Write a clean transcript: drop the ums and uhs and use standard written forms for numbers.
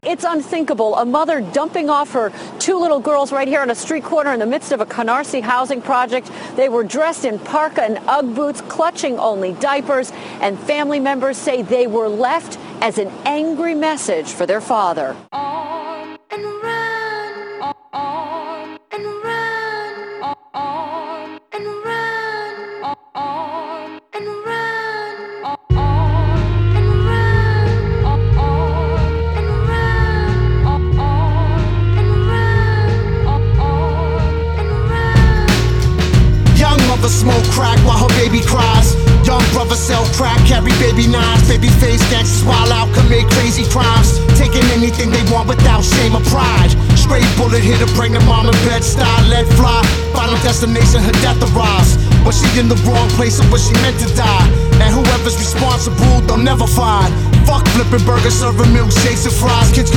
It's unthinkable. A mother dumping off her two little girls right here on a street corner in the midst of a Canarsie housing project. They were dressed in parka and Ugg boots, clutching only diapers, and family members say they were left as an angry message for their father. On and run, on and run, on and run, on and run, on and run. Smoke crack while her baby cries. Young brother sell crack, carry baby knives. Baby face gangsters wild out, commit crazy crimes. Taking anything they want without shame or pride. Straight bullet hit her, bring the mom in bed style, let fly. Final destination, her death arrives. But she in the wrong place of where she meant to die. And whoever's responsible, they'll never find. Fuck flipping burgers, serving milkshakes and fries. Kids